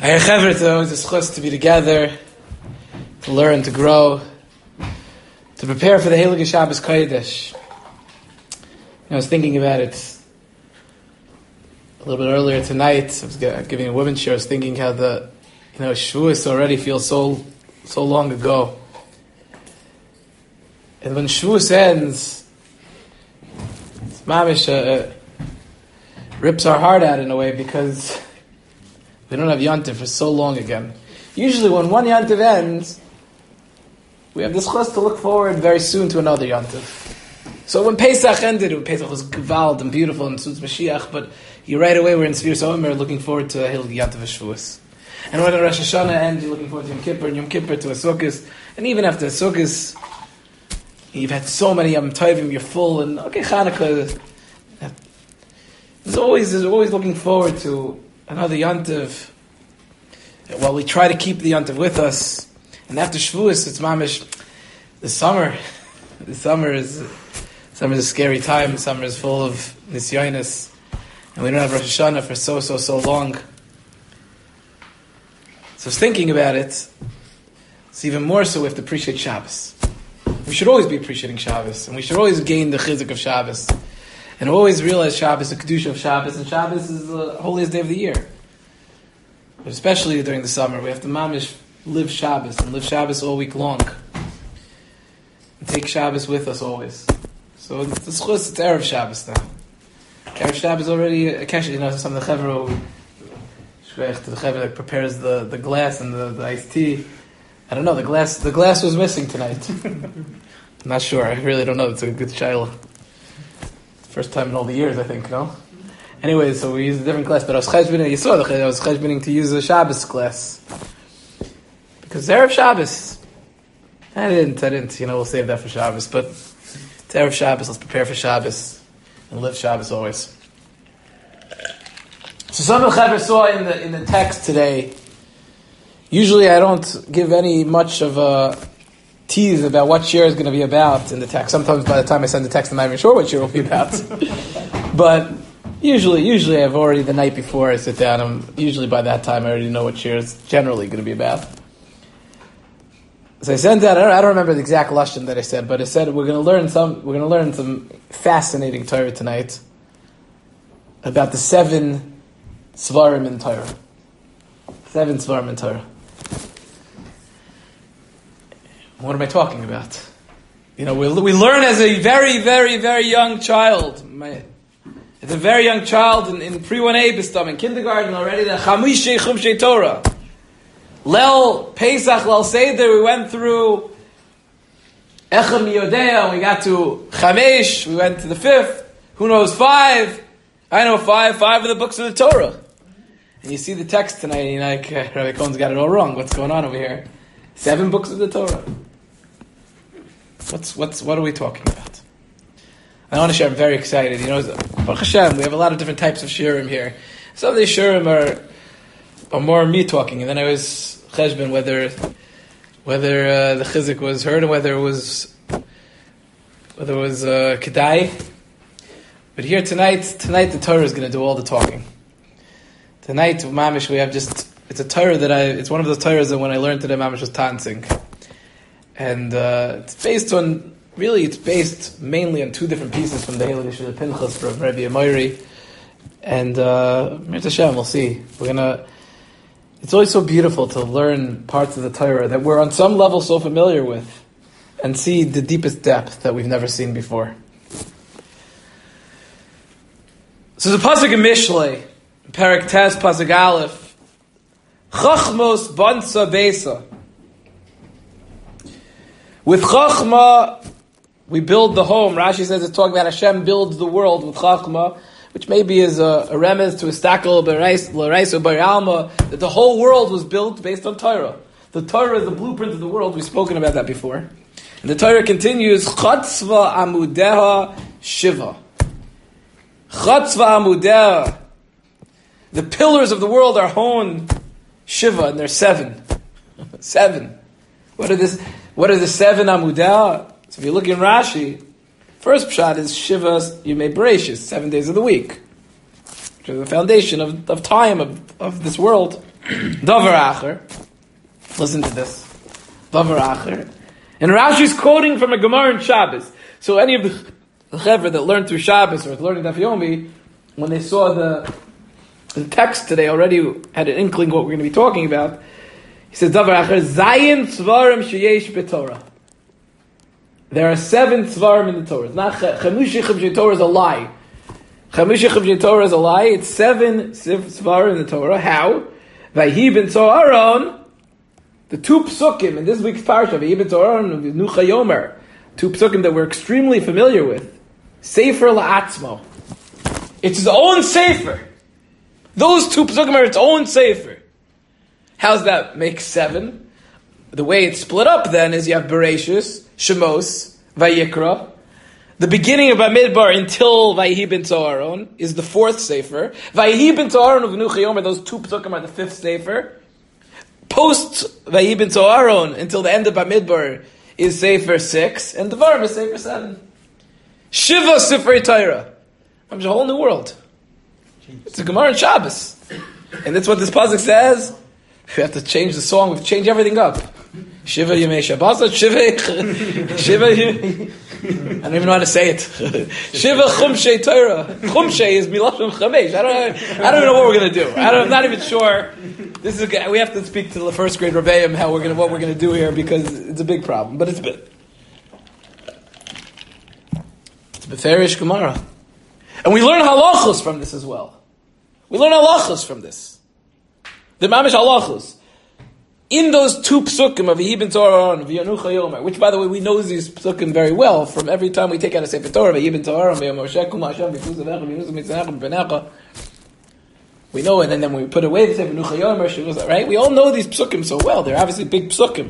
Hey, Chaver, it's always a schus to be together, to learn, to grow, to prepare for the Heilige Shabbos Kodesh. I was thinking about it a little bit earlier tonight. I was giving a women's share. I was thinking how Shavuos already feels so long ago. And when Shavuos ends, it's mamish rips our heart out in a way because we don't have Yontif for so long again. Usually when one Yontif ends, we have this chus to look forward very soon to another Yontif. So when Pesach ended, when Pesach was gewalt and beautiful and Tzutz Mashiach, but right away we're in Sfiras Omer looking forward to Heilige Yontif Shavuos. And when Rosh Hashanah ends, you're looking forward to Yom Kippur, and Yom Kippur to Sukkos. And even after Sukkos, you've had so many Yom Tovim, you're full, and okay, Chanukah. There's always looking forward to another Yontif. While we try to keep the Yontif with us, and after Shavuos, it's mamish. The summer is a scary time. Summer is full of nisyonis, and we don't have Rosh Hashanah for so long. So I was thinking about it. It's even more so we have to appreciate Shabbos. We should always be appreciating Shabbos, and we should always gain the chizuk of Shabbos, and always realize Shabbos, the kedusha of Shabbos, and Shabbos is the holiest day of the year. But especially during the summer, we have to mamish live Shabbos and live Shabbos all week long, and take Shabbos with us always. So it's Erev Shabbos now. Erev Shabbos already. Some of the Chevra, the Chevra that prepares the glass and the iced tea. I don't know. The glass was missing tonight. I'm not sure. I really don't know. It's a good shaila. First time in all the years, I think. No. Anyway, so we used a different glass, but I was cheshbening to use a Shabbos glass because Erev Shabbos. I didn't. We'll save that for Shabbos. But it's Erev Shabbos. Let's prepare for Shabbos and live Shabbos always. So some of the Chaver saw in the text today. Usually I don't give any much of a tease about what share is going to be about in the text. Sometimes by the time I send the text, I'm not even sure what share will be about. But usually I've already, the night before I sit down, usually by that time I already know what share is generally going to be about. So I sent out, I don't remember the exact lashon that I said, but I said we're going to learn some fascinating Torah tonight about the 7 Svarim in Torah. 7 Svarim in Torah. What am I talking about? We learn as a very, very, very young child. As a very young child in pre-1A Bistam, in kindergarten already, the Chamishe Chumshe Torah. Lel Pesach, Lel Seder, we went through Echem Yodea, we got to Chamesh, we went to the 5th. Who knows 5? I know 5. 5 of the books of the Torah. And you see the text tonight, and you're like, Rabbi Cohen's got it all wrong. What's going on over here? 7 books of the Torah. What are we talking about? I want to share. I'm very excited. Baruch Hashem, we have a lot of different types of shirim here. Some of these shirim are more me talking, and then I was cheshbon whether the chizuk was heard and whether it was kedai. But here tonight the Torah is going to do all the talking. Tonight, mamish, we have it's a Torah it's one of those Torahs that when I learned today, mamish was tansing. And it's based mainly on 2 different pieces from the Heilige Shul Pinchas from Rabbi Amoiri. And Mir Hashem, we'll see. It's always so beautiful to learn parts of the Torah that we're on some level so familiar with and see the deepest depth that we've never seen before. So the pasuk in Mishlei, Perek Tes, pasuk Aleph, Chachmos Bansa Beisa. With Chachma, we build the home. Rashi says it's talking about Hashem builds the world with Chachma, which maybe is a remez to Istakel L'Raiso B'Alma, that the whole world was built based on Torah. The Torah is the blueprint of the world. We've spoken about that before. And the Torah continues, Chatzva Amudeha Shiva. Chatzva Amudeha. The pillars of the world are Hon Shiva, and they're 7. 7. What are the 7 Amudeha? So if you look in Rashi, first pshat is Shiva Yimei Bereshis, 7 days of the week, which is the foundation of time of this world. Davar Acher. Listen to this. Davar Acher. And Rashi's quoting from a Gemara in Shabbos. So any of the Chevra that learned through Shabbos or learning Daf Yomi, when they saw the text today, already had an inkling what we're going to be talking about. He says, Davar Acher, Zayin Tzvarim Sheyesh B'Torah. There are 7 Tzvarim in the Torah. It's not Chamushi Chavjei Torah is a lie. Chamushi Chavjei Torah is a lie. It's 7 Tzvarim in the Torah. How? Vayhi ben Aaron, the 2 psukim in this week's parsha, Vayhi ben Aaron and Nucha Yomer, 2 psukim that we're extremely familiar with. Sefer la'atzmo. It's his own sefer. Those 2 psukim are its own sefer. How's that make 7? The way it's split up then is you have Bereshis, Shemos, Vayikra. The beginning of Bamidbar until Vayhi ben Aaron is the 4th sefer. Vayhi ben Aaron of Nucha Yomer, those 2 psukim are the 5th sefer. Post Vayhi ben Aaron until the end of Bamidbar is sefer 6, and Devarim is sefer 7. Shiva Sifrei Torah. It's a whole new world. It's a Gemara in Shabbos. And that's what this pasuk says. We have to change the song, we have to change everything up. Shiva Yemei Shabbos, Shiva I don't even know how to say it. Shiva Chumshei Torah. Chumshei is Milashon Chamesh. I don't know what we're going to do. I'm not even sure. We have to speak to the first grade Rebbeim what we're going to do here because it's a big problem. But it's Beferish Gemara. And we learn halachos from this as well. We learn halachos from this. The mamish halachos. In those 2 psukim of Vayhi ben Aaron and Nucha Yomer, which by the way we know these psukim very well from every time we take out a Sefer Torah, Vayhi ben Aaron, we know it, and then when we put away the Sefer Nucha Yomer, right? We all know these psukim so well. They're obviously big psukim.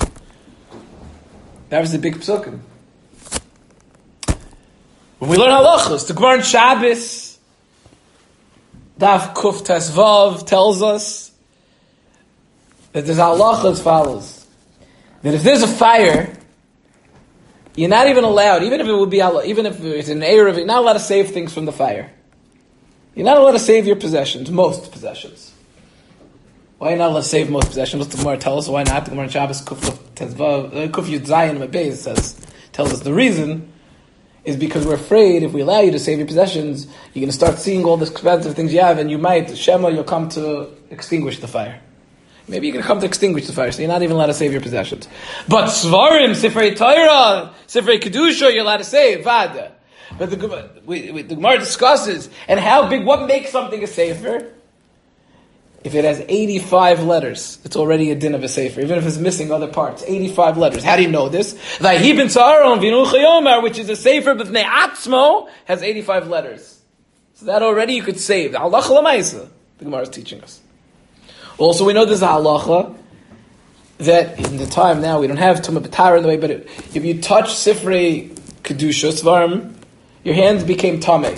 When we learn halachos, the Gemara in Shabbos, Daf Kuf Tesvav tells us that there's halacha as follows: that if there's a fire, you're not even allowed, even if it would be, even if it's an Erev, you're not allowed to save things from the fire. You're not allowed to save your possessions, most possessions. Why are you not allowed to save most possessions? What's the Gemara tell us? Why not? The Gemara in Shabbos Kuf Yud Zayin Mabez tells us the reason is because we're afraid if we allow you to save your possessions, you're going to start seeing all the expensive things you have, and you might, you'll come to extinguish the fire. Maybe you're going to come to extinguish the fire, so you're not even allowed to save your possessions. But Svarim, Sifrei Torah, Sifrei Kedusha, you're allowed to save, Vada. But the Gemara discusses, and what makes something a sefer? If it has 85 letters, it's already a din of a sefer, even if it's missing other parts. 85 letters. How do you know this? Vayhi ben Aaron v'Nucha Yomer, which is a sefer b'fnei atzmo, has 85 letters. So that already you could save. The halacha l'maisa, the Gemara is teaching us. Also, we know there's a halacha that in the time now we don't have tumah b'tara in the way, but if you touch sifrei kedusha svarim, your hands became tamei.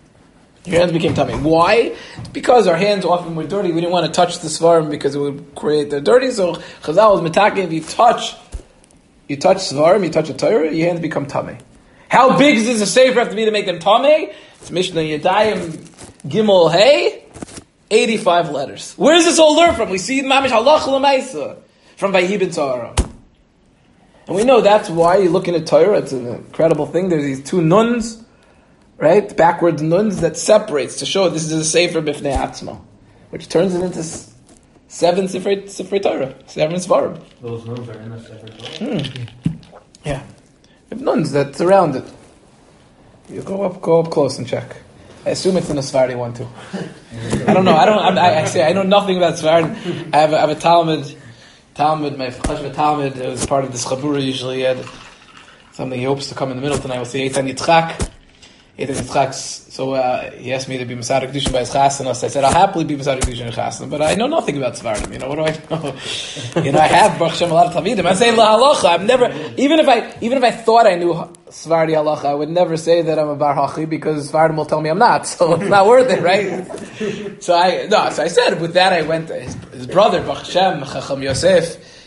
Why? Because our hands often were dirty. We didn't want to touch the svarim because it would create the dirty. So Chazal was metaking. If you touch svarim, you touch a Torah, your hands become tamei. How big is this a sefer have to be to make them tamei? It's Mishnah Yadayim Gimel Hey. 85 letters. Where does this all learn from? We see Mamish Halach L'Maisa from Vayhi ben Aaron. And we know that's why you look in a Torah, it's an incredible thing. There's these 2 nuns, right? Backwards nuns that separates to show this is a Sefer B'fnei Atzma, which turns it into 7 Sifrei Torah, 7 Svarim. Those nuns are in the Sefer Torah? Yeah. We have nuns that surround it. You go up close and check. I assume it's in a Sephardi one too. I don't know. I know nothing about Sephardi. I have a Talmud. My Chashva Talmud was part of this Chabura. Usually, he had something he hopes to come in the middle tonight. We'll see Eitan Yitzchak. So he asked me to be Masada Kedushin by his Chasanos. I said I'll happily be Masada Kedushin by Chasanos, but I know nothing about Sephardim. What do I know? I have Baruch Hashem a lot of Talmidim. I say La Halacha. I've never, even if I thought I knew Sephardi Halacha, I would never say that I'm a Bar Hachi because Sephardim will tell me I'm not. So it's not worth it, right? So I said with that I went. His brother Baruch Hashem Chacham Yosef.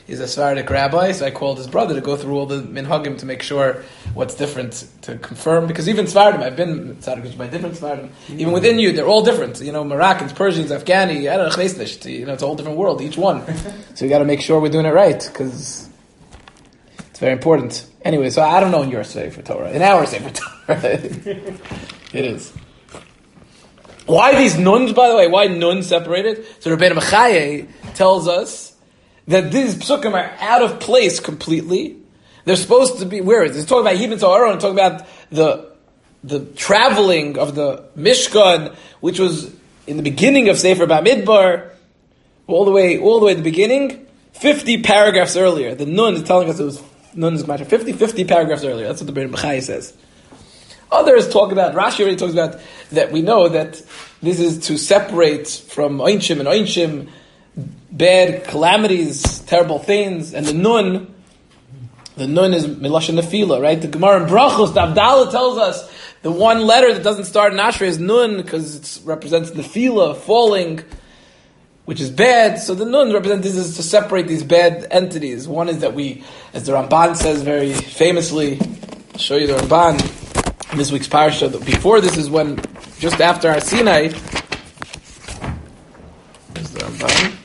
He's a Sephardic rabbi, so I called his brother to go through all the minhagim to make sure what's different, to confirm. Because even Sephardim, I've been Tzaddik by different Sephardim. Even within you, they're all different. Moroccans, Persians, Afghani, I don't know, it's a whole different world, each one. So we got to make sure we're doing it right, because it's very important. Anyway, so I don't know in your Sefer Torah. In our Sefer Torah, it is. Why these nuns, by the way? Why nuns separated? So Rabbeinu Mechaye tells us that these psukim are out of place completely. They're supposed to be, where is it? It's talking about Hibin Aaron, talking about the traveling of the Mishkan, which was in the beginning of Sefer Bamidbar, all the way at the beginning, 50 paragraphs earlier. The nun is telling us it was Nun's matter 50 paragraphs earlier. That's what the Rabbeinu Mechaye says. Others talk about, Rashi already talks about that we know that this is to separate from Oinshim and Oinshim, bad calamities, terrible things, and the Nun is Milashon Nefila, right? The Gemara in Brachos, the Avdallah tells us the one letter that doesn't start in Ashrei is Nun because it represents Nefila, falling, which is bad. So the Nun represents, this is to separate these bad entities. One is that we, as the Ramban says very famously, I'll show you the Ramban in this week's parsha. Before this is when, just after Har Sinai, there's the Ramban.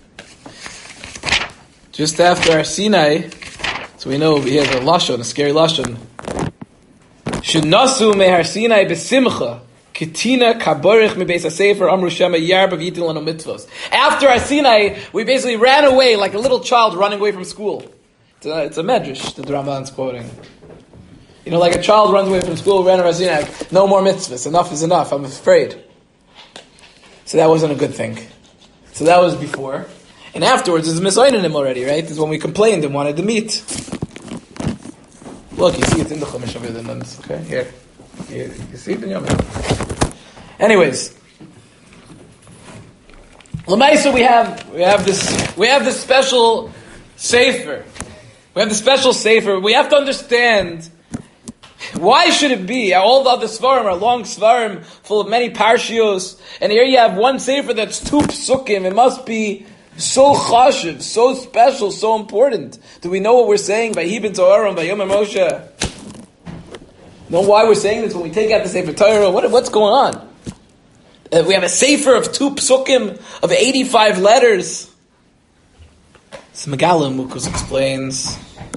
Just after Har Sinai, so we know he has a lashon, a scary lashon. Shenasu me Har Sinai besimcha. Ketina kaborich mi beis hasefer amru shema yarba v'yitin lanu mitzvos. After Har Sinai, we basically ran away like a little child running away from school. It's a medrash that the Ramban's quoting. Like a child runs away from school, ran Har Sinai, no more mitzvahs, enough is enough, I'm afraid. So that wasn't a good thing. So that was before. And afterwards, it's misoining him already, right? This is when we complained and wanted to meet. Look, you see it's in the Chumash of the nuns. Okay, here. You see it in your mouth. Anyways, L'maisa, we have this special sefer. We have the special sefer. We have to understand why should it be. All the other svarim are long svarim full of many parshios, and here you have one sefer that's two psukim. It must be so chashiv, so special, so important. Do we know what we're saying by Hibin Aaron, by Yom Moshe? Know why we're saying this when we take out the Sefer Torah? What's going on? We have a Sefer of two psukim of 85 letters. So Megala Mukos explains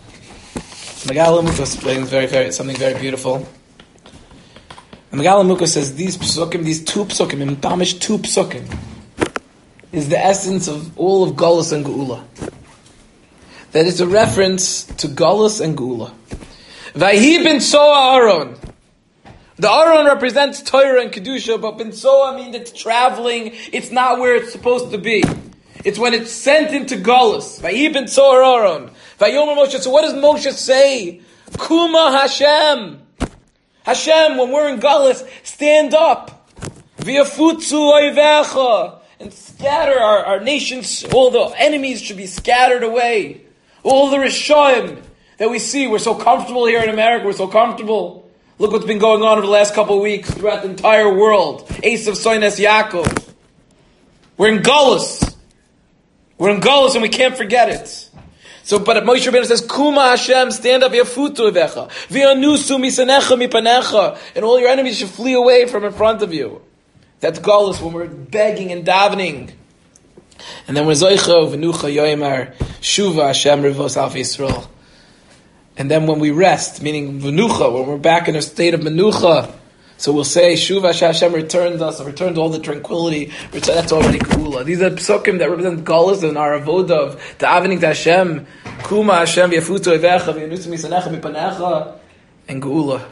something very beautiful. And Megala Mukos says these psukim, these two psukim, Mamish two psukim, is the essence of all of Galus and Geula. That is a reference to Galus and Geula. Vayhi bin Soa Aaron. The Aaron represents Torah and Kedusha, but bin Soa means it's traveling. It's not where it's supposed to be. It's when it's sent into Galus. Vayhi bin Soa Aaron. Vayomer Moshe. So what does Moshe say? Kuma Hashem. Hashem, when we're in Galus, stand up. V'yafutzu oivecha. And scatter our nations. All the enemies should be scattered away. All the Rishoim that we see. We're so comfortable here in America. We're so comfortable. Look what's been going on over the last couple of weeks throughout the entire world. Esav Soines Yaakov. We're in Galus. We're in Galus and we can't forget it. So, but Moshe Rabbeinu says, Kuma Hashem, stand up, Yafutu Evecha. V'yanusu misanecha mipanecha. And all your enemies should flee away from in front of you. That's Galus when we're begging and davening. And then we're Zoicha, V'nucha Yoimar, Shuva Hashem Rivos Alf Yisrael. And then when we rest, meaning V'nucha, when we're back in a state of Menucha, so we'll say, Shuva Hashem returned all the tranquility. That's already Geula. These are psukim that represent Galus and our avodah of davening to Hashem. Kuma Hashem Yafutu Evecha, V'yanusu misanecha mipanecha, and Geula.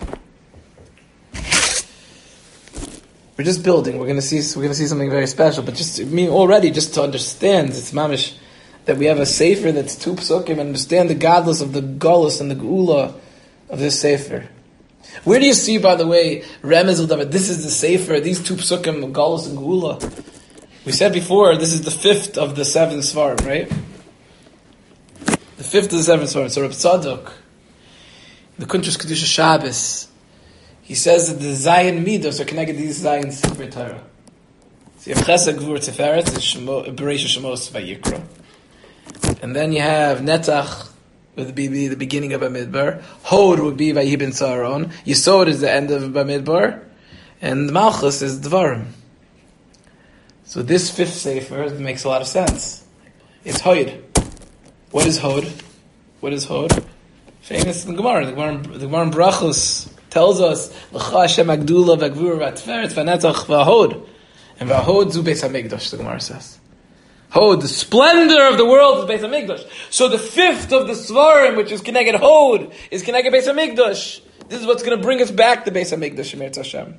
We're just building. We're going to see something very special. But just to understand, it's mamish that we have a sefer that's two psukim and understand the godless of the galus and the geula of this sefer. Where do you see, by the way, Remez David? This is the sefer. These two psukim of galus and geula. We said before this is the fifth of the seven svarim, right? The fifth of the seven svarim. So Reb Tzadok, the Kuntres Kedusha Shabbos, he says that the Zayin Midos are connected to these Zayin Sefer Torah. So you have Chesed, Gvur, Tiferet, Bereisha Shemos, Vayikra. And then you have Netzach, would be the beginning of Bamidbar. Hod would be Vayihi ben Saron. Yisod is the end of Bamidbar. And Malchus is Dvarim. So this fifth sefer makes a lot of sense. It's Hod. What is Hod? What is Hod? Famous in Gemara. The Gemara in Brachos tells us, L'cha Hashem Agdula v'Gvura v'Atferet v'Netzach v'Hod. And v'Hod zu Beis HaMikdash, the Gemara says. Hod, the splendor of the world is Beis HaMikdash. So the fifth of the Svarim, which is Keneged Hod, is Keneged Beis HaMikdash. This is what's going to bring us back to Beis HaMikdash, Shemir Hashem.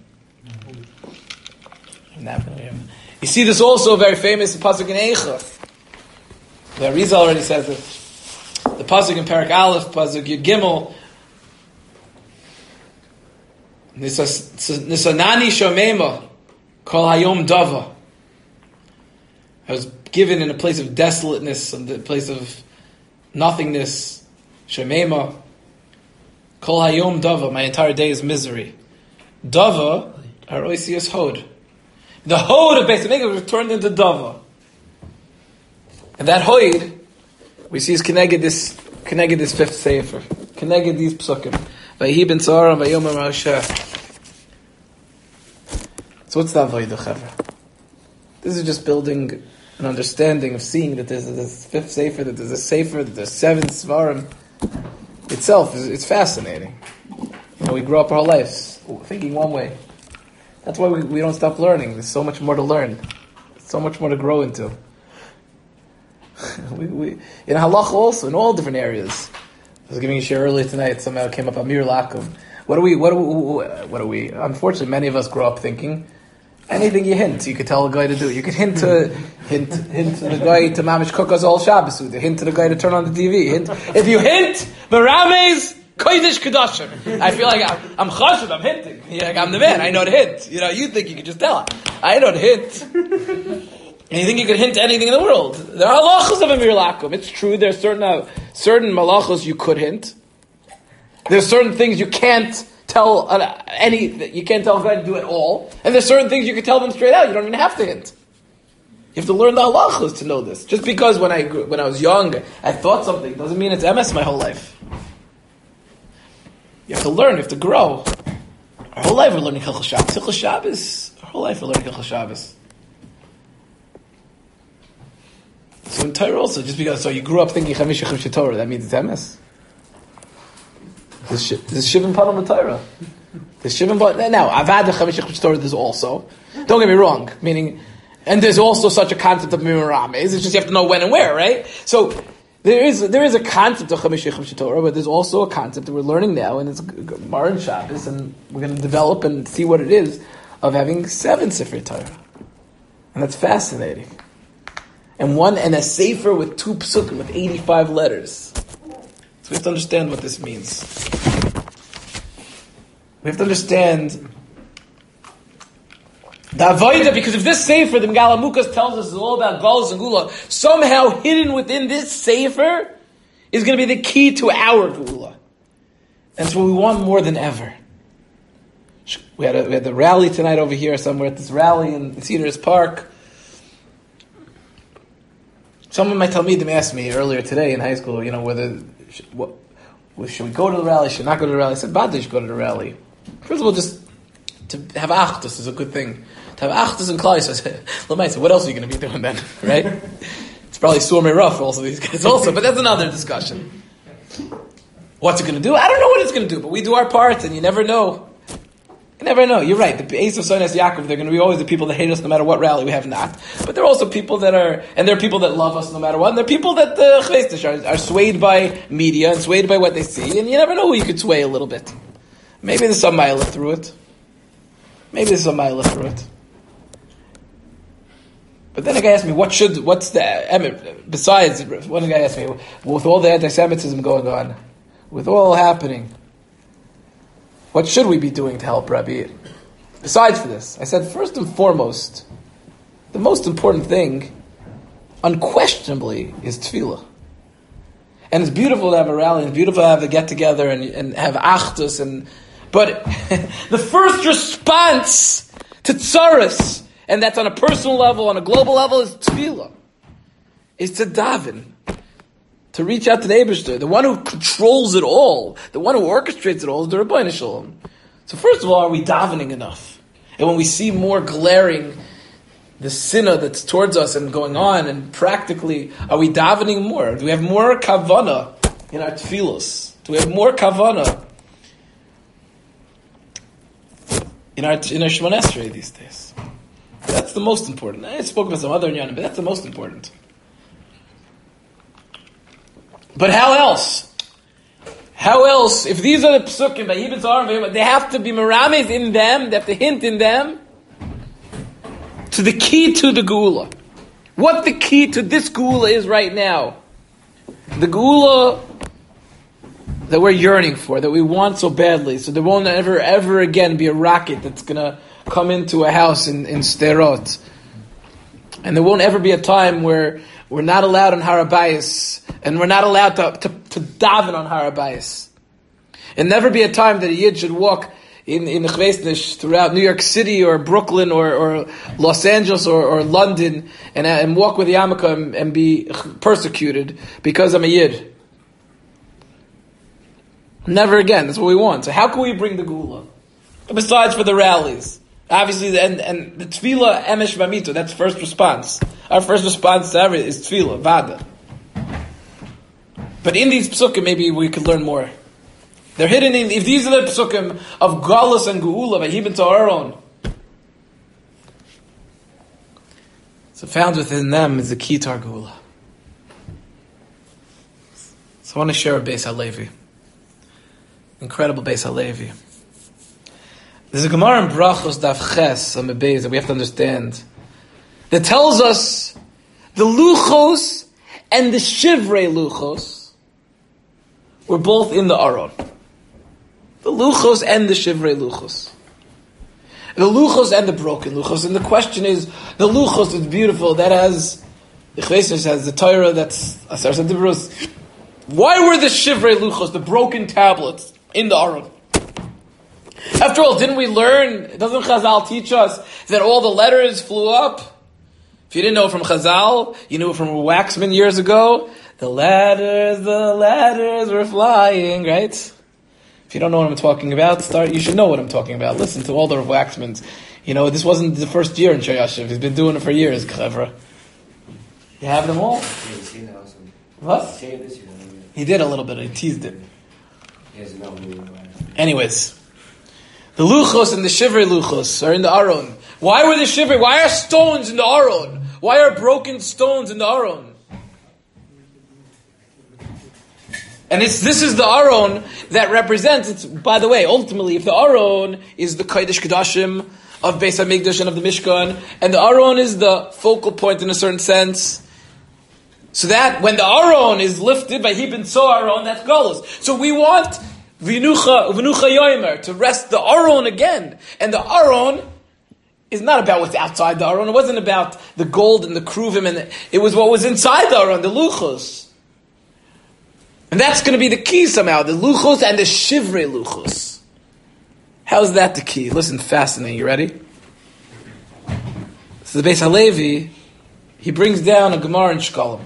You see this also very famous pasuk in Eicha. The Arizal already says it. The pasuk in Parak Aleph, pasuk Yud Gimel. Nisanani Shomema Kol Hayom Dava. I was given in a place of desolateness, in the place of nothingness. Shomema Kol Hayom Dava. My entire day is misery. Dava Aroisius Hod. The Hod of Beis HaMikdash was turned into Dava. And that Hod, we see is Keneged this fifth sefer. Keneged these psukim. Vayihi ben Saron, Vayomer Moshe. So what's that Avodah, Chavra? This is just building an understanding of seeing that there's this fifth sefer, that there's a sefer, that there's 7 svarim. Itself, it's fascinating. We grow up our lives thinking one way. That's why we don't stop learning. There's so much more to learn. So much more to grow into. In halacha also, in all different areas. I was giving a share earlier tonight, somehow it came up, Amir Lakum. What do we, unfortunately many of us grow up thinking, anything you hint, you could tell a guy to do. You could hint to the guy to mamish cook us all Shabbos. Hint to the guy to turn on the TV. If you hint, Merames, Kodesh Kedashim. I feel like I'm chashuv, I'm hinting. I'm the man, I know the hint. You think you could just tell. I know the hint. And you think you could hint to anything in the world. There are halachos of Amir Lakum. It's true, there's certain malachos you could hint. There's certain things you can't tell you can't tell a guy to do at all. And there's certain things you can tell them straight out. You don't even have to hint. You have to learn the halachos to know this. Just because when I was young, I thought something, doesn't mean it's MS my whole life. You have to learn, you have to grow. Our whole life we're learning Hilchos Shabbos. Hilchos Shabbos, our whole life we're learning Hilchos Shabbos. So in Torah also, just because, so you grew up thinking Chamisha Chimshei Torah, that means it's MS? There's Shivim Pan on the Torah. There's Shivim Pan. Now, Avad the Chamisha Chimshei Torah, there's also. Don't get me wrong, meaning, and there's also such a concept of Mimurames, it's just you have to know when and where, right? So, there is a concept of Chamisha Chimshei Torah, but there's also a concept that we're learning now, and it's Gemara and Shabbos, and we're going to develop and see what it is, of having 7 Sifrei Torah. And that's fascinating. And a sefer with 2 psukim, with 85 letters. So we have to understand what this means. We have to understand the avodah, because if this sefer, the Megala Mukas tells us, is all about Galus and Gula, somehow hidden within this sefer is going to be the key to our Gula. And it's what we want more than ever. We had the rally tonight over here somewhere, at this rally in Cedars Park. Some of my Talmidim asked me earlier today in high school, whether should we go to the rally, should not go to the rally. I said, Bad, you should go to the rally. First of all, just to have achdus is a good thing. To have achdus and klal, I said, what else are you going to be doing then, right? It's probably Surmei Rough for also these guys also, but that's another discussion. What's it going to do? I don't know what it's going to do, but we do our part, and you never know. You never know. You're right. The Esav Sonas Yaakov, they're going to be always the people that hate us no matter what rally we have not. But there are also people that are, and there are people that love us no matter what, and there are people that are swayed by media and swayed by what they see, and you never know who you could sway a little bit. Maybe there's some milah through it. But then a guy asked me, besides, one guy asked me, with all the anti-Semitism going on, with all happening, what should we be doing to help Rabbi? Besides for this, I said, first and foremost, the most important thing, unquestionably, is tefillah. And it's beautiful to have a rally, and it's beautiful to have the get-together and have achdus, but the first response to tzaras, and that's on a personal level, on a global level, is tefillah. Is to daven. to reach out to the Eibishter. The one who controls it all, the one who orchestrates it all is the Rebbeinu Shalom. So first of all, are we davening enough? And when we see more glaring the sinner that's towards us and going on, and practically, are we davening more? Do we have more kavana in our tefillos? Do we have more kavana in our Shemon Esrei these days? That's the most important. I spoke about some other inyanim, but that's the most important. But how else? How else? If these are the psukim, they have to be merames in them, they have to hint in them to the key to the Geula. What the key to this Geula is right now. The Geula that we're yearning for, that we want so badly, so there won't ever again be a rocket that's going to come into a house in Sderot. And there won't ever be a time where we're not allowed on Har HaBayis, and we're not allowed to daven on Har HaBayis. And never be a time that a Yid should walk in the Chveisnish throughout New York City or Brooklyn or Los Angeles or London and walk with yarmulke and be persecuted because I'm a Yid. Never again. That's what we want. So how can we bring the Geula? Besides for the rallies. Obviously, and the Tefillah Emesh B'Amitu, that's first response. Our first response to everything is Tefillah, Vada. But in these psukim, maybe we could learn more. They're hidden in, if these are the psukim of Galus and Geula, but even to our own. So found within them is the key to our Geula. So I want to share a Beis HaLevi. Incredible Beis HaLevi. There's a Gemara in Brachos Daf Ches on the Beis that we have to understand that tells us the Luchos and the Shivrei Luchos were both in the Aron. The Luchos and the Shivrei Luchos. The Luchos and the broken Luchos. And the question is, the Luchos is beautiful. That has, the Chveisnish has the Torah that's Asar Sadibros. Why were the Shivrei Luchos, the broken tablets, in the Aron? After all, didn't we learn, doesn't Chazal teach us that all the letters flew up? If you didn't know from Chazal, you knew it from Waxman years ago. The letters were flying, right? If you don't know what I'm talking about, you should know what I'm talking about. Listen to all the Waxmans. You know, this wasn't the first year in Shayashiv. He's been doing it for years, Chevra. You have them all? What? He did a little bit. He teased it. Anyways, the Luchos and the Shivrei Luchos are in the Aron. Why were the Shivrei? Why are stones in the Aron? Why are broken stones in the Aron? And this is the Aron that represents, it's, by the way, ultimately, if the Aron is the Kodesh Kodashim of Beis HaMikdash and of the Mishkan, and the Aron is the focal point in a certain sense, so that when the Aron is lifted by Hibin So Aron, that's Golos. So we want Vinucha Yomer to rest the Aron again. And the Aron is not about what's outside the Aron. It wasn't about the gold and the kruvim, and it was what was inside the Aron, the Luchos. And that's going to be the key somehow, the Luchos and the Shivrei Luchos. How's that the key? Listen, fascinating. You ready? So the Beis HaLevi, he brings down a Gemara in Shkolim.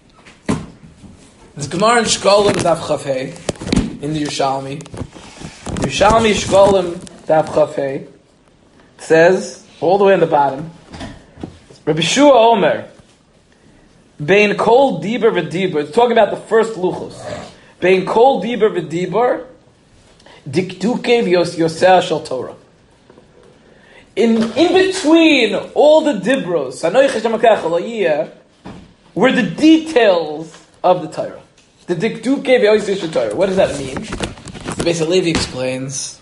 This Gemara in Shkolim Daf Chaf Hei in the Yerushalmi. Yerushalmi Shkolim Daf Chaf Hei says, all the way on the bottom, Rabbi Shua Omer, Bein kol diber v'diber. It's talking about the first luchos. Bein kol diber v'diber, dikduke v'yoseh shel Torah. In between all the dibros, were the details of the Torah. The dikduke v'yoseh shel Torah. What does that mean? The Beis HaLevi explains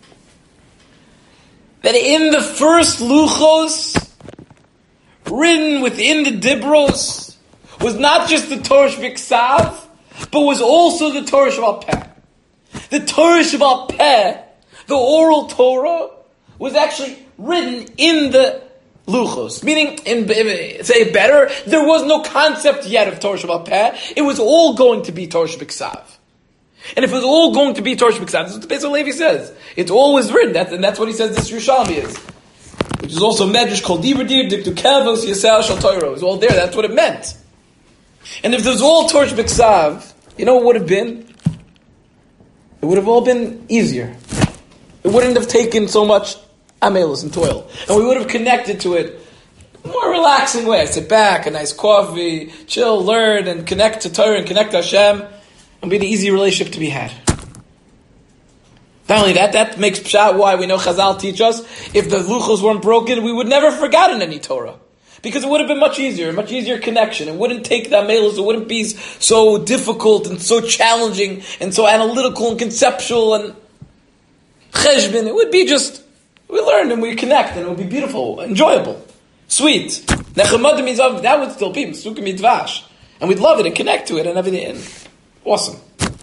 that in the first luchos, written within the dibros, was not just the Torah Shebiksav, but was also the Torah Sheval Peh. The Torah Sheval Peh, the oral Torah, was actually written in the Luchos. Meaning, say better, there was no concept yet of Torah Sheval Peh. It was all going to be Torah Shebiksav. And if it was all going to be Torah Shebiksav, that's what the Beis HaLevi says. It's always written, and that's what he says this Yerushalmi is. Which is also Medrash called Diber Dir, Dikdu Kavos, Yisrael Shal Torah. It was all there, that's what it meant. And if it was all Torah B'Ksav, you know what would have been? It would have all been easier. It wouldn't have taken so much amelus and toil. And we would have connected to it more relaxing way. Sit back, a nice coffee, chill, learn, and connect to Torah and connect to Hashem, and be an easy relationship to be had. Not only that, that makes pshat why we know Chazal teach us, if the luchos weren't broken, we would never have forgotten any Torah. Because it would have been much easier connection. It wouldn't take the amelus, it wouldn't be so difficult and so challenging and so analytical and conceptual and cheshbon. It would be just, we learn and we connect and it would be beautiful, enjoyable, sweet. Nechemad means that would still be Sukkah Midvash. And we'd love it and connect to it and everything. And awesome.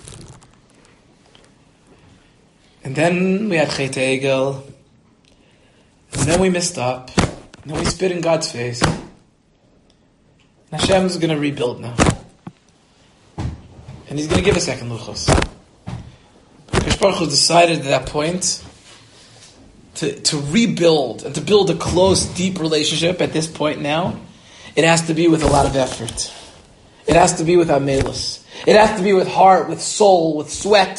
And then we had Chet Egel. And then we messed up. And then we spit in God's face. And Hashem's going to rebuild now. And He's going to give a second luchos. Kadosh Baruch Hu decided at that point to rebuild and to build a close, deep relationship at this point now. It has to be with a lot of effort. It has to be with amelus. It has to be with heart, with soul, with sweat.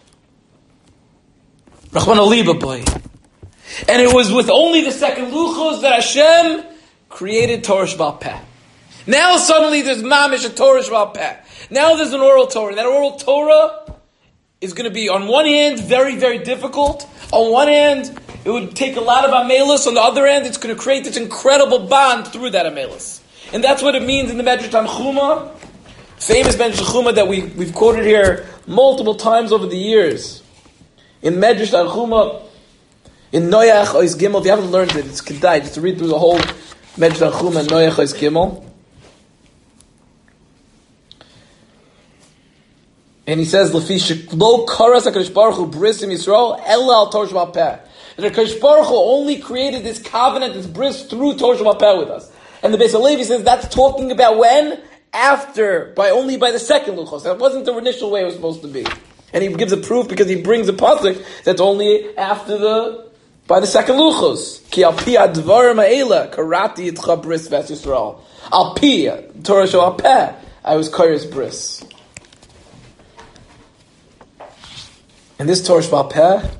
Rachmana liba boy. And it was with only the second luchos that Hashem created Torah Sheba'al Peh. Now suddenly there's mamish a Torah Sheba'al Peh. Now there's an oral Torah. And that oral Torah is going to be, on one hand, very, very difficult. On one hand, it would take a lot of amelus. On the other hand, it's going to create this incredible bond through that amelus. And that's what it means in the Medrash Tanchuma, famous Medrash Tanchuma that we've quoted here multiple times over the years. In Medrash Tanchuma, in Noach Ois Gimel, if you haven't learned it, it's kedai just to read through the whole Medrash Tanchuma, Noach Ois Gimel. And he says, "Lefi sheklo karas HaKadosh Baruch Hu bris im Yisrael ela al Torah Sheba'al Peh." That HaKadosh Baruch Hu only created this covenant, this bris, through Torah Sheba'al Peh with us. And the Beis HaLevi says that's talking about when? After, only by the second luchos. That wasn't the initial way it was supposed to be. And he gives a proof because he brings a pasuk that's only after by the second luchos. Ki al pi advarim ha'ela karati itcha bris v'es Yisrael. Al pi Torah Sheba'al Peh I was kairos bris. And this Torah Sheba'al Peh,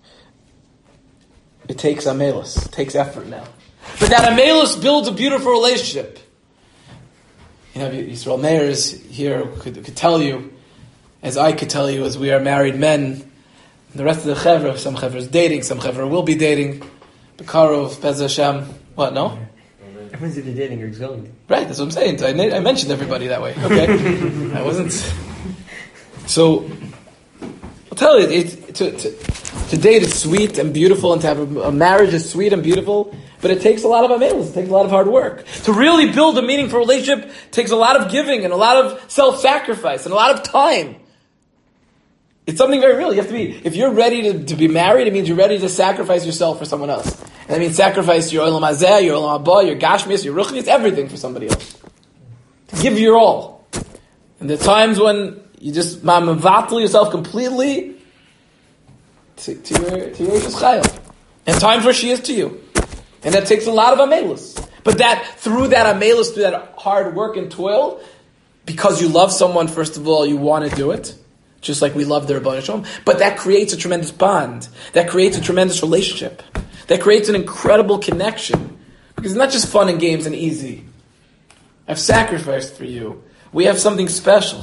it takes amelus, it takes effort now. But that amelus builds a beautiful relationship. You know, Yisrael Meir here could tell you, as I could tell you, as we are married men, and the rest of the chevra, some chevra is dating, some chevra will be dating. Bekarov, Bez Hashem, what, no? Everyone's either dating or going. Right, that's what I'm saying. So I mentioned everybody that way. Okay. I wasn't. So, I'll tell you, to date is sweet and beautiful, and to have a marriage is sweet and beautiful, but it takes a lot of amelus, it takes a lot of hard work. To really build a meaningful relationship takes a lot of giving and a lot of self-sacrifice and a lot of time. It's something very real. You have to be, if you're ready to be married, it means you're ready to sacrifice yourself for someone else. And that means sacrifice your olam hazeh, your olam haba, your gashmis, your ruchnis, everything for somebody else. To give your all. And there are times when you just ma'avatel yourself completely to your chayil. And times where she is to you. And that takes a lot of amelus. But through that amelus, through that hard work and toil, because you love someone, first of all, you want to do it. Just like we love the Rebbeinu Shalom. But that creates a tremendous bond. That creates a tremendous relationship. That creates an incredible connection. Because it's not just fun and games and easy. I've sacrificed for you. We have something special.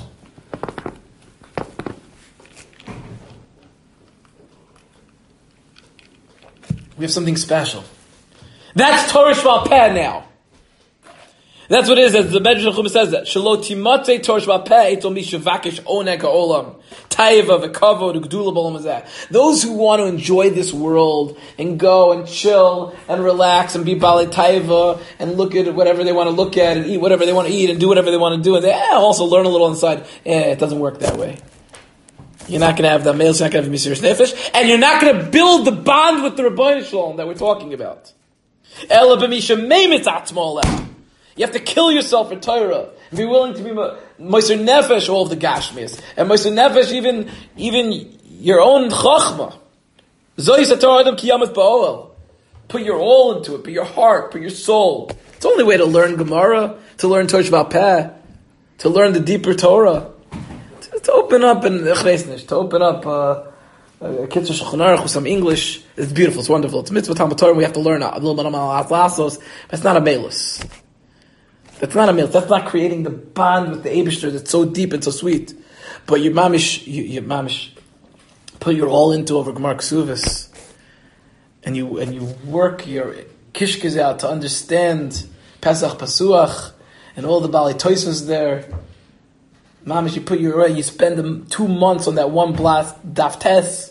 We have something special. That's Torah Sheba'al Peh now. That's what it is, as the Medrash Tanchuma says that. Shelo timatei Torah Sheba'al Peh eto mi shevakesh oneg ha'olam. Taiva v'kavod u'gdula b'olam hazeh. Those who want to enjoy this world and go and chill and relax and be balei taiva and look at whatever they want to look at and eat whatever they want to eat and do whatever they want to do and they also learn a little inside. It doesn't work that way. You're not going to have the males, you're not going to have Mesiras Nefesh, and you're not going to build the bond with the Rebbeinu Shalom that we're talking about. Ela b'misha meimitz atzmo aleh. You have to kill yourself for Torah and be willing to be Mesiras Nefesh, all of the Gashmis, and Mesiras Nefesh, even your own Chachma. Zois haTorah adam ki yamas ba'oel. Put your all into it. Put your heart. Put your soul. It's the only way to learn Gemara, to learn Torah Sheba'al Peh, to learn the deeper Torah, to open up and to open up Kitzur Shulchan Aruch with some English. It's beautiful. It's wonderful. It's mitzvah Talmud Torah. We have to learn a little bit about Lasos, but it's not a melus. That's not a melus. That's not creating the bond with the Eibishter that's so deep and so sweet. But you mamish put your all into over Gemara Ksuvas, and you work your kishkes out to understand Pesach Pasuach and all the Bali Toisvas there. Mamish, you put your you spend them 2 months on that one blast daftes.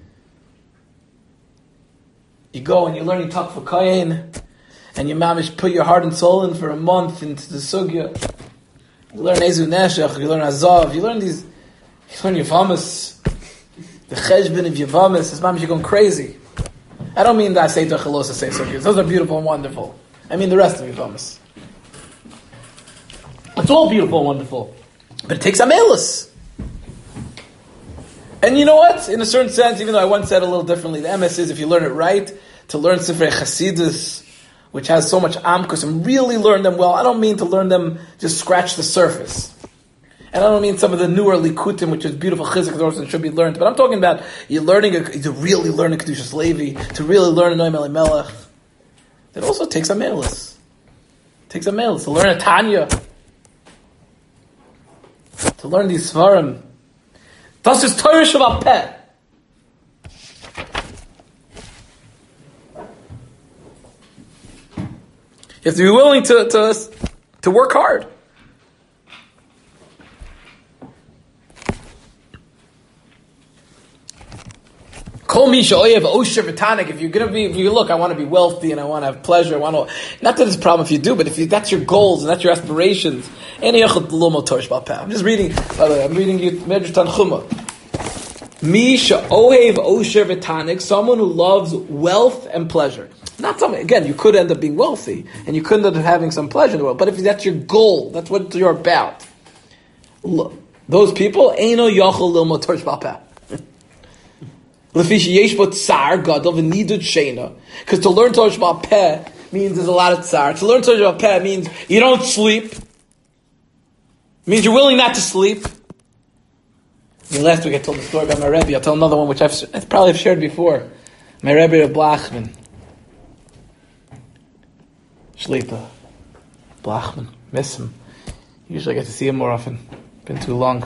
You go and you're learning Tak for Kayin, and you mamish put your heart and soul in for a month into the sugya. You learn Ezu Neshach, you learn Azav, you learn Yavamas, the Cheshbon of Yavamas. Is mamish, you're going crazy. I don't mean that I say Techelos, I say sugyas. Those are beautiful and wonderful. I mean the rest of Yavamas. It's all beautiful and wonderful. But it takes amelus. And you know what? In a certain sense, even though I once said a little differently, the MS is, if you learn it right, to learn Sifrei Chasidus, which has so much amkus, and really learn them well. I don't mean to learn them, just scratch the surface. And I don't mean some of the newer Likutim, which is beautiful chizik and should be learned. But I'm talking about you learning, to really learn a Kedushas Levi, to really learn a Noam Elimelech. That also takes amelus. It takes amelus. To learn a Tanya. To learn these Svarim. Das ist Torah Shabbat Peh. You have to be willing to work hard. Kol mi she'oyev osher v'tanik. If you look, I want to be wealthy and I want to have pleasure. Not that it's a problem if you do, but if that's your goals and that's your aspirations. I'm just reading. By the way, I'm reading you Medrash Tanchuma. Mi she'oyev osher v'tanik. Someone who loves wealth and pleasure. Not someone. Again, you could end up being wealthy and you could end up having some pleasure in the world. But if that's your goal, that's what you're about. Look, those people eino yochel lilmod Torah Sheba'al Peh. Because to learn Torah Sheba'al Peh means there's a lot of tsar. To learn Torah Sheba'al Peh means you don't sleep. It means you're willing not to sleep. Last week I told the story about my Rebbe. I'll tell another one which I probably have shared before. My Rebbe of Blachman. Shlita. Blachman. Miss him. Usually I get to see him more often. Been too long.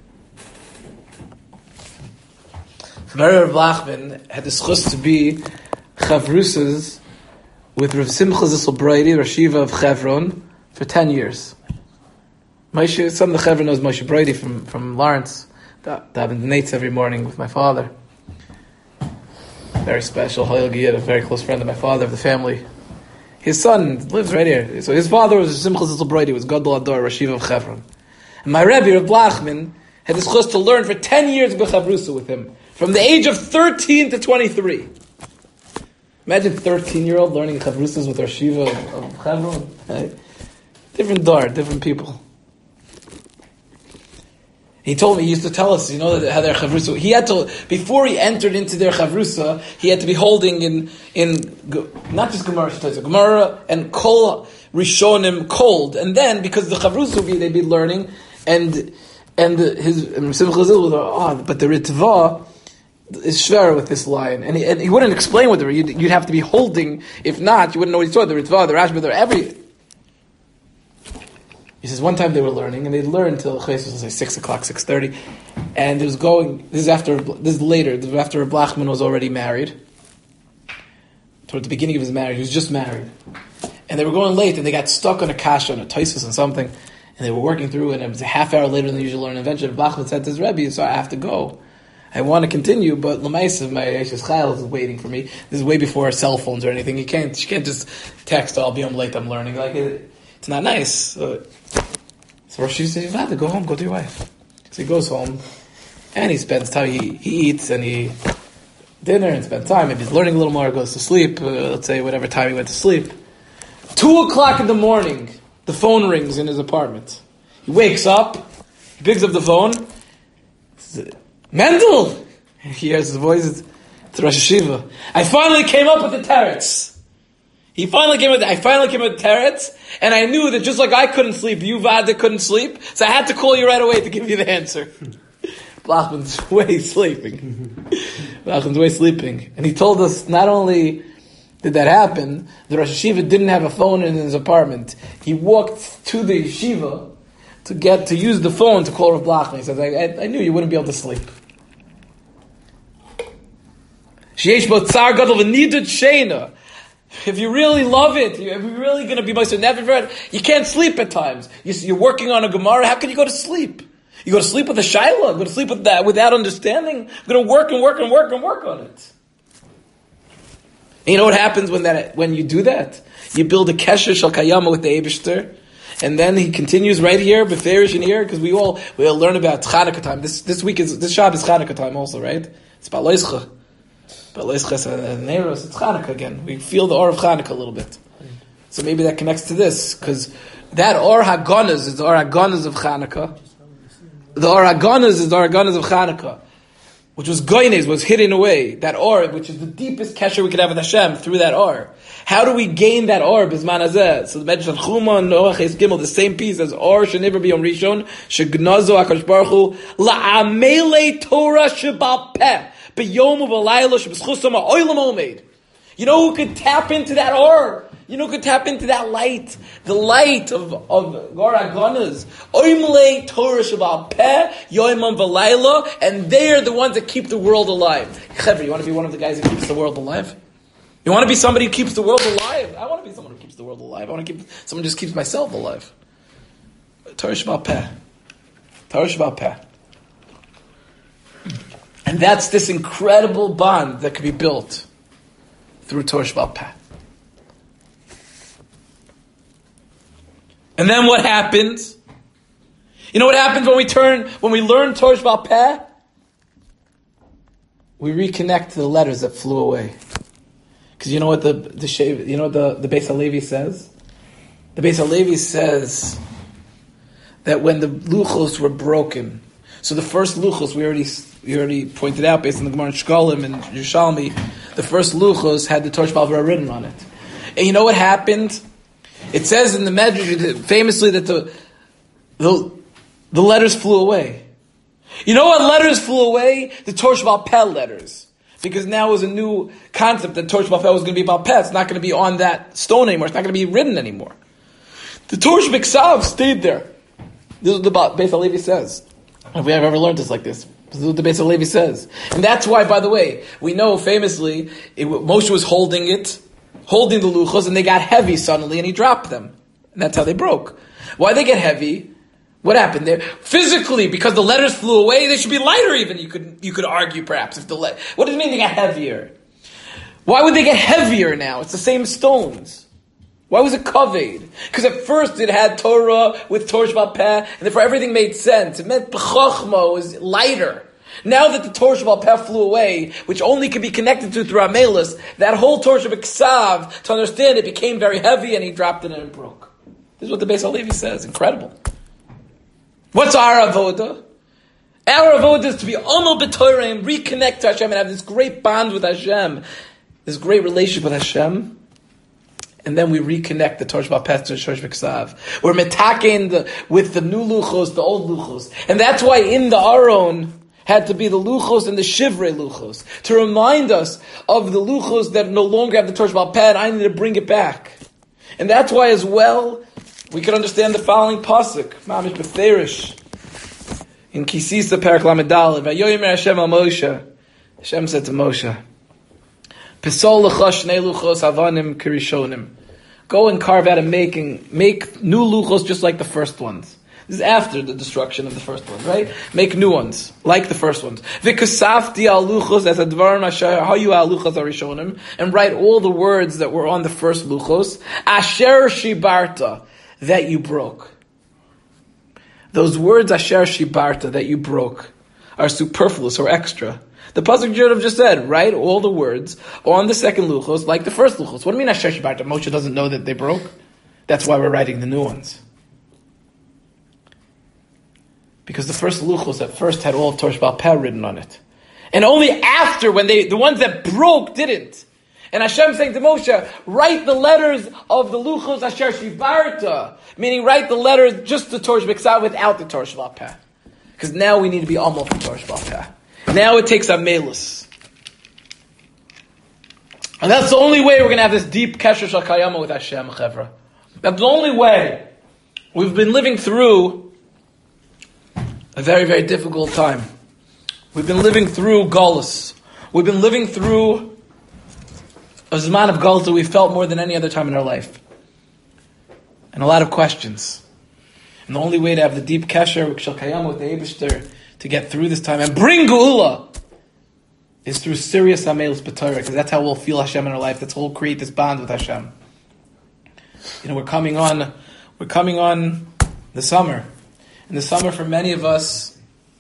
Rebbe Blachman had the schus to be chavrusas with Rav Simcha Zissel Brady, Rosh Yeshiva of Chevron, for 10 years. Some of the Chevron knows Moshe Brady from Lawrence. That happened in Nates every morning with my father. Very special, Halil Giyad, a very close friend of my father, of the family. His son lives right here. So his father was Simcha Zissel Brady, was Gadol Ador, Rosh Yeshiva of Chevron. And my Rebbe, Rav Blachman, had this chus to learn for 10 years b'chavrusa with him. From the age of 13 to 23. Imagine 13-year-old learning chavrusas with Rosh Yeshiva of Chevron. Right? Different dar, different people. He told me, he used to tell us, how their chavrusa, he had to, before he entered into their chavrusa, he had to be holding in not just Gemara and Kol Rishonim cold. And then, because the chavrusa they'd be learning, and Simcha Zil, but the Ritva is shver with this line, and he wouldn't explain what you'd have to be holding. If not, you wouldn't know what he saw. The Ritva, the Rashba, every. He says one time they were learning, and they learned till Ches was like 6 o'clock, 6:30, and it was going. This is later. This is after Blachman was already married. Toward the beginning of his marriage, he was just married, and they were going late, and they got stuck on a kasha, on a taisus, and something. And they were working through, and it was a half hour later than they usually learn. Eventually, Blachman said to his Rebbe, so I have to go. I want to continue, but Lamaisa, my Eishes Chayil, is waiting for me. This is way before cell phones or anything. She can't just text, I'll be home late, I'm learning. It's not nice. So Roshi says, you have to go home, go to your wife. So he goes home, and he spends time, he eats, and he dinner, and spends time. Maybe he's learning a little more, goes to sleep, let's say whatever time he went to sleep. 2 o'clock in the morning, the phone rings in his apartment. He wakes up, he picks up the phone. Mendel! He hears his voice. It's Rosh Yeshiva. I finally came up with the teretz. I finally came with Teretz, and I knew that just like I couldn't sleep, you Vada couldn't sleep, so I had to call you right away to give you the answer. Blachman's way sleeping. Blachman's way sleeping. And he told us not only did that happen, the Rosh Yeshiva didn't have a phone in his apartment. He walked to the yeshiva to use the phone to call Rav Blachman. He says, I knew you wouldn't be able to sleep. Sheyesh bo tsar gadol v'nidut sheina. If you really love it, if you're really going to be Moshe Never, you can't sleep at times. You're working on a Gemara, how can you go to sleep? You go to sleep with a Shaila, you go to sleep with that without understanding. You're going to work and work and work and work on it. And you know what happens when you do that? You build a kesher shel kayama with the Eibishter, and then he continues right here, beferish in here, because we'll learn about Chanukah time. This Shabbos is Chanukah time also, right? It's Ba'aloischa. Ba'aloischa and Neiros, it's Chanukah again. We feel the Or of Chanukah a little bit. So maybe that connects to this, because that Or HaGanaz is the Or HaGanaz of Chanukah. The Or HaGanaz is the Or HaGanaz of Chanukah, which was Goynez, was hidden away. That Or, which is the deepest kesher we could have with Hashem, through that Or. How do we gain that Or, Bizman Hazeh? So the Medrash of Chuma and Noach Ches Gimel, the same piece as Or, Shenever B'Yom Rishon, Shegnazo HaKadosh Baruch Hu, La'amele Torah Shebal Peh, B'Yom U'V'Layla Sheb'Schusam HaOylam Omeid. You know who could tap into that Or? You know who could tap into that light? The light of Or HaGanaz. Oymle Torah Shebal Peh, Yoimam V'Layla, and they are the ones that keep the world alive. Chevri, you want to be one of the guys that keeps the world alive? You want to be somebody who keeps the world alive? I want to be someone who keeps the world alive. I want to keep someone who just keeps myself alive. Torah Shebal Peh. Torah Shebal Peh. And that's this incredible bond that can be built through Torah Shebal Peh. And then what happens? You know what happens when we learn Torah Shebal Peh? We reconnect to the letters that flew away. Because you know what the Beis HaLevi says? The Beis HaLevi says that when the luchos were broken, so the first luchos we already pointed out based on the Gemara in Shkolim and Yerushalmi, the first luchos had the Torah Shebal Peh written on it. And you know what happened? It says in the Medrash famously that the letters flew away. You know what letters flew away? The Torah Shebal Peh letters. Because now it was a new concept that Torah Shebal Peh was going to be about Peh. It's not going to be on that stone anymore. It's not going to be written anymore. The Torah Shebal stayed there. This is what the Beis HaLevi says. If we have ever learned this like this. This is what the Beis HaLevi says. And that's why, by the way, we know famously, Moshe was holding the luchos, and they got heavy suddenly, and he dropped them. And that's how they broke. Why they get heavy? What happened there? Physically, because the letters flew away, they should be lighter even. You could argue perhaps if what does it mean they got heavier? Why would they get heavier now? It's the same stones. Why was it kaved? Because at first it had Torah with Torah Shebal Peh, and therefore everything made sense. It meant b'chochma was lighter. Now that the Torah Shebal Peh flew away, which only can be connected to through Amelus, that whole Torah Shebal to understand it, became very heavy, and he dropped it and it broke. This is what the Beis HaLevi says. Incredible. What's our avoda? Our avoda is to be Omel B'Torah and reconnect to Hashem and have this great bond with Hashem, this great relationship with Hashem, and then we reconnect the Torah Shebal Peh to Shosh V'Ksav. We're metaking with the new luchos, the old luchos, and that's why in the Aron had to be the luchos and the shivrei luchos to remind us of the luchos that no longer have the Torah Shebal Peh. And I need to bring it back, and that's why as well. We can understand the following pasuk, Mamish Beferish, in Kisisa Parak Lamed Daled. Vayomer Hashem al Moshe. Hashem said to Moshe, "Pesol lecha shnei luchos havanim kirishonim." Go and carve out and make new luchos just like the first ones. This is after the destruction of the first ones, right? Make new ones like the first ones. V'kasafti al luchos as advarim asher hayu al luchos harishonim, and write all the words that were on the first luchos. Asher shibarta. That you broke. Those words, Asher Shibarta, that you broke, are superfluous or extra. The pasuk should have just said, write all the words on the second luchos like the first luchos. What do you mean Asher Shibarta? Moshe doesn't know that they broke? That's why we're writing the new ones. Because the first luchos at first had all of Torah Shebal Peh written on it. And only after, when the ones that broke didn't. And Hashem saying to Moshe, write the letters of the Luchos Asher Shivarta, meaning write the letters just the Torah Shebiksav without the Torah Shebal Peh. Because now we need to be almost the Torah Shebal Peh. Now it takes Amelus. And that's the only way we're going to have this deep Kesher Shal Kayama with Hashem, Chevra. That's the only way. We've been living through a very, very difficult time. We've been living through Golus. We've been living through a Zman of Golus that we felt more than any other time in our life. And a lot of questions. And the only way to have the deep Kesher Shal Kayama with the Eibishter to get through this time and bring Geula is through serious Amelus B'Torah, because that's how we'll feel Hashem in our life. That's how we'll create this bond with Hashem. You know, we're coming on the summer. And the summer for many of us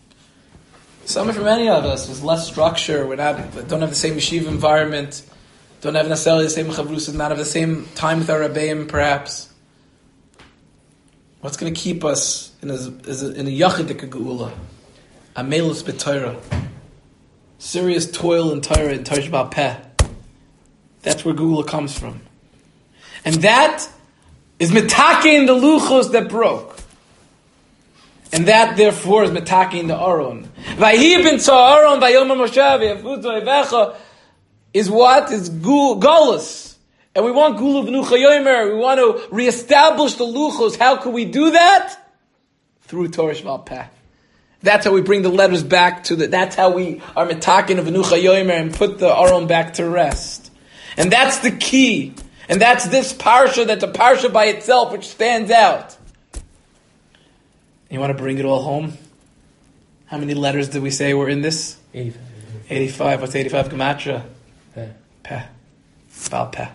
was less structure. Don't have the same yeshiva environment. Don't have necessarily the same chavrus, not have the same time with our Rebbeim, perhaps. What's going to keep us in a yachidik geula? Amelus B'Torah. Serious toil in Torah and Torah Shebal Peh. That's where geula comes from. And that is mitakein the luchos that broke. And that, therefore, is mitakein the aron. Vayhi bin tza'aron vayomar Moshe v'yafuto evecha is what? Is golus. And we want gulu v'nucha yomer. We want to reestablish the luchos. How can we do that? Through Torah Shebal Peh. That's how we bring the letters back to that's how we are mitakein of v'nucha yomer and put the aron back to rest. And that's the key. And that's this parsha, that's a parsha by itself, which stands out. You want to bring it all home? How many letters did we say were in this? 85. 85. What's 85 gematria? Peh. Peh. Baal Peh.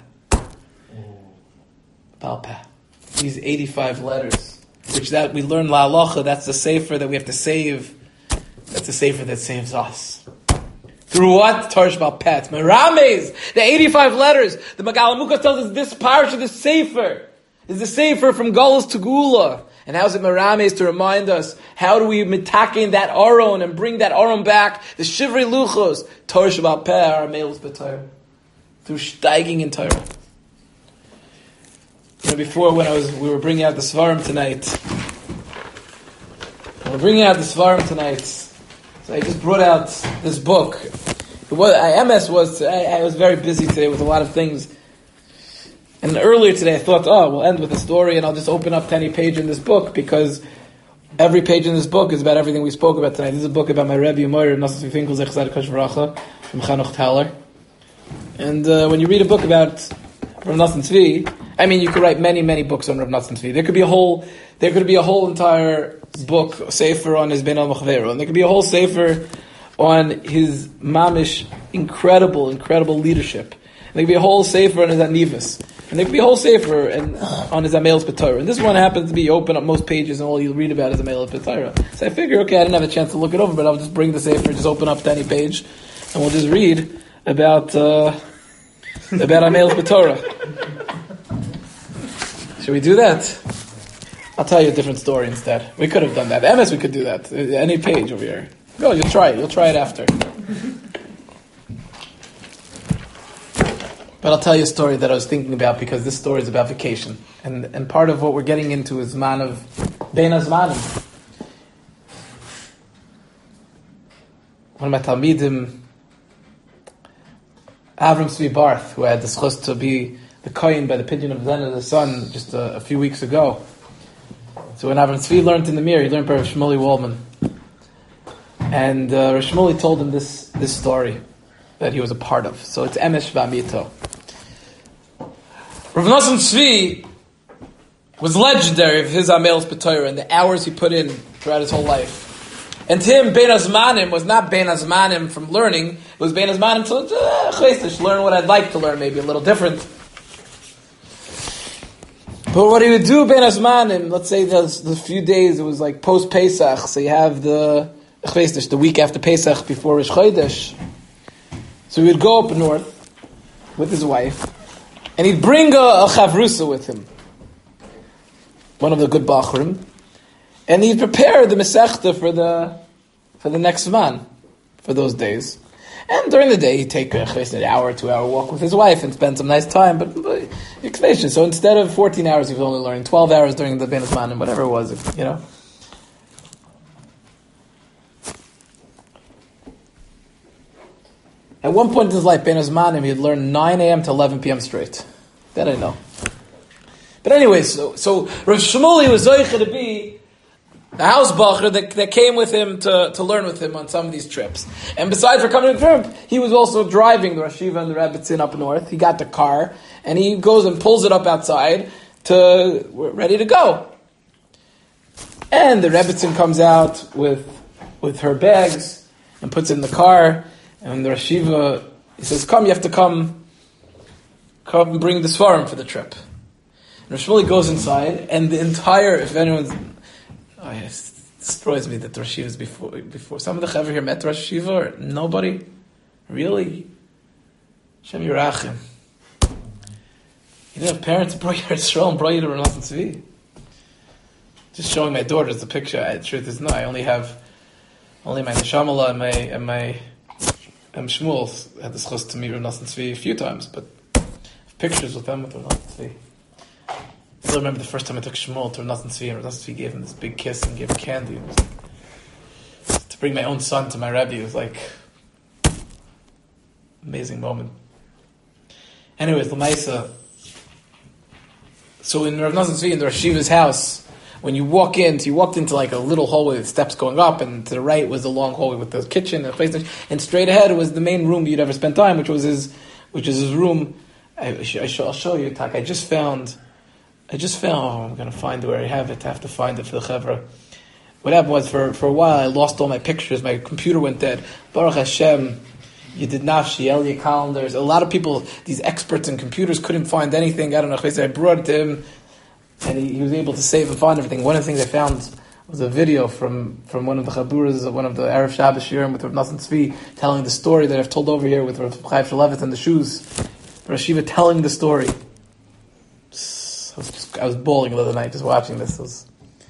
Baal Peh. These 85 letters, which that we learn la halacha, that's the sefer that we have to save. That's the sefer that saves us. Through what? Torah Shebal Peh. Merames. The 85 letters. The Magal HaMukas tells us this parsha, this sefer, is the sefer from Golus to Geula. And how is it Merames to remind us? How do we mitakein that aron and bring that aron back? The Shivrei Luchos. Torah Shebal Peh, our Amelus B'Torah. Through steiging in Torah. You know, before when we were bringing out the Svarim tonight. So I just brought out this book. I was very busy today with a lot of things. And earlier today I thought, we'll end with a story and I'll just open up to any page in this book, because every page in this book is about everything we spoke about tonight. This is a book about my Rebbe Moir Nosson Tzvi Finkel Zechzad Kosh V'racha from Chanoch Taler. And when you read a book about Rav Nosson Tzvi, I mean, you could write many, many books on Rav Nosson Tzvi. There could be a whole entire book, sefer on his Ben al Machvero, and there could be a whole sefer on his mamish incredible leadership. And there could be a whole sefer on his anivus. And there could be a whole sefer on his Amelus B'Torah. And this one happens to be open up most pages, and all you'll read about is Amelus B'Torah. So I figure, okay, I didn't have a chance to look it over, but I'll just bring the sefer, just open up to any page, and we'll just read about Amelus B'Torah. Should we do that? I'll tell you a different story instead. We could have done that. MS, we could do that. Any page over here. Go, you'll try it. You'll try it after. But I'll tell you a story that I was thinking about, because this story is about vacation. And part of what we're getting into is man of Bein HaZmanim. One of my Talmidim, Avram Tzvi Barth, who had the schus to be the kohen by the pidyon of Zen of the Sun just a few weeks ago. So when Avram Tzvi learned in the mirror, he learned by Rav Shmuley Waldman. And Rav Shmuley told him this story that he was a part of. So it's Emesh V'Amito. Rav Nosson Tzvi was legendary of his Amelus B'Torah and the hours he put in throughout his whole life. And to him, Bein HaZmanim was not Bein HaZmanim from learning. It was Bein HaZmanim to learn what I'd like to learn, maybe a little different. But what he would do, Bein HaZmanim, let's say there's the few days, it was like post-Pesach, so you have the week after Pesach before Rosh Chodesh. So he would go up north with his wife, and he'd bring a chavrusa with him, one of the good bachrim, and he'd prepare the mesechta for the next man, for those days. And during the day, he'd take an hour, 2 hour walk with his wife and spend some nice time. But so instead of 14 hours, he was only learning 12 hours during the Ben Azman and whatever it was, you know. At one point in his life, Ben Azmanim, he'd learn 9 a.m. to 11 p.m. straight. That I know. But anyway, so Rav Shmuley was zoiche to be the house bacher that came with him to learn with him on some of these trips. And besides for coming to the trip, he was also driving the Rosh Yeshiva and the Rebbetzin up north. He got the car, and he goes and pulls it up outside ready to go. And the Rebbetzin comes out with her bags and puts it in the car. And the Rosh Yeshiva, he says, "Come, you have to come and bring the Svarim for the trip." And Rosh Shmuley goes inside, and the entire, if anyone's, it destroys me that the Rosh Yeshiva's before. Some of the Chaver here met Rosh Yeshiva, or nobody? Really? Shem Yerachim. You didn't have parents brought you to Yisrael and brought you to Ranas and Tzvi? Just showing my daughters the picture. The truth is, no, I only have my Neshamala and my Shmuel had the schus to meet Rav Nosson Tzvi a few times, but I have pictures with them with Rav Nosson Tzvi. I still remember the first time I took Shmuel to Rav Nosson Tzvi, and Rav Nosson Tzvi gave him this big kiss and gave him candy. It was to bring my own son to my Rebbe, it was like amazing moment. Anyways, L'maisa. So in Rav Nosson Tzvi, in the Rosh Yeshiva's house, when you walked into like a little hallway with steps going up, and to the right was the long hallway with the kitchen and the place, and straight ahead was the main room you'd ever spend time, which is his room. I'll show you, Tak. I just found. Oh, I'm going to find where I have it. I have to find it for the Chevra. What happened was for a while I lost all my pictures. My computer went dead. Baruch Hashem, you did nafshi, Elia calendars. A lot of people, these experts in computers, couldn't find anything. I don't know. I brought it to him, and he was able to save and find everything. One of the things I found was a video from one of the Chaburas, one of the Erev Shabbos Shiurim with Rav Nosson Tzvi, telling the story that I've told over here with Rav Chaim Shulevitz and the shoes. Rosh Yeshiva telling the story. I was bawling the other night just watching this. What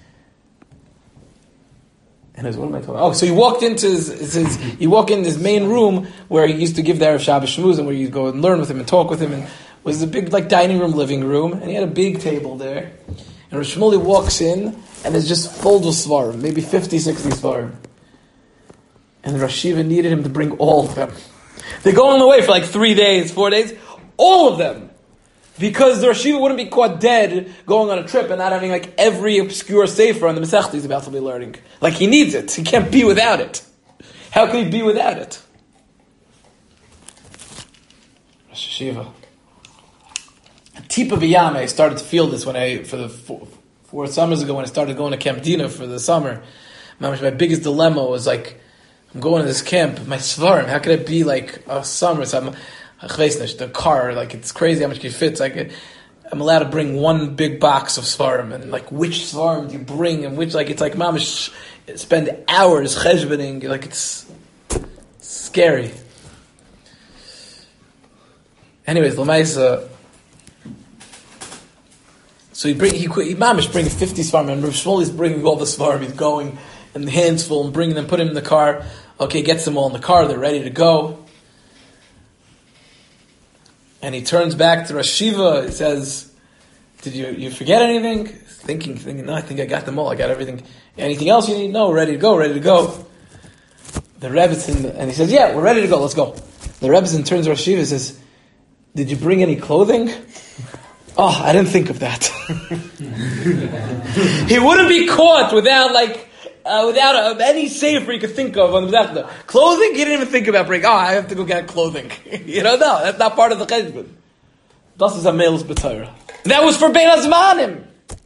am I talking about? Oh, so you walked into his main room where he used to give the Erev Shabbos Shmuz, and where you go and learn with him and talk with him, and was a big like dining room, living room, and he had a big table there. And Rosh Shmuley walks in, and it's just filled with svarim, maybe 50, 60 svarim. And the Rosh Yeshiva needed him to bring all of them. They're going away for like 3 days, 4 days, all of them. Because the Rosh Yeshiva wouldn't be caught dead going on a trip and not having like every obscure sefer on the Masechta he's about to be learning. Like he needs it. He can't be without it. How can he be without it? Rosh Yeshiva. Tipa V'Yam, I started to feel this when for the 4 summers ago, when I started going to Camp Dina for the summer. My biggest dilemma was like, I'm going to this camp, my svarim, how could it be like a summer? So the car, like it's crazy how much it fits. I'm allowed to bring one big box of svarim, and like which svarim do you bring, and which, like it's like mamish, spend hours cheshboning, like it's scary. Anyways, L'maisa. So he mamish bringing 50 svarim, and Rav Shmuel is bringing all the svarim. He's going and the hands full and bringing them, put him in the car. Okay, gets them all in the car. They're ready to go. And he turns back to Rosh Yeshiva. He says, "Did you forget anything?" Thinking. No, I think I got them all. I got everything. Anything else you need? No, ready to go. The Rebbetzin, and he says, "Yeah, we're ready to go. Let's go." The Rebbetzin turns to Rosh Yeshiva and says, "Did you bring any clothing?" Oh, I didn't think of that. He wouldn't be caught without any safer he could think of on the Masechta. Clothing, he didn't even think about bringing. Oh, I have to go get clothing. No, that's not part of the cheshbon. Das is a male's b'Torah. That was for Bein Hazmanim.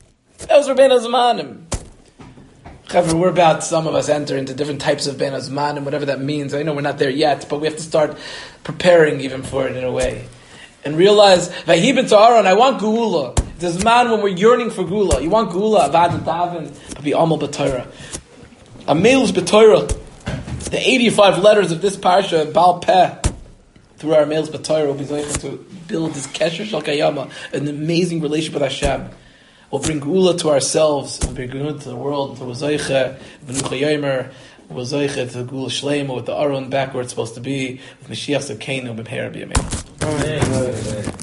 However, we're about, some of us enter into different types of Bein Hazmanim, whatever that means. I know we're not there yet, but we have to start preparing even for it in a way. And realize, Vayhi b'Tzaharon, I want Geula. There's a man when we're yearning for Geula. You want Geula, Avad Davin, but be Amal b'Torah. A male's b'Torah. The 85 letters of this parsha, Baal Peh, through our male's b'Torah, will be able to build this Kesher Shal Kayama, an amazing relationship with Hashem. We'll bring Geula to ourselves, we'll bring Geula to the world, to Zoiche, V'nucha Yomer, We'll Zoichet to Gula Shlema with the Aron back where it's supposed to be, with Mashiach Zakenu, B'Mehera B'Yameinu. Amen.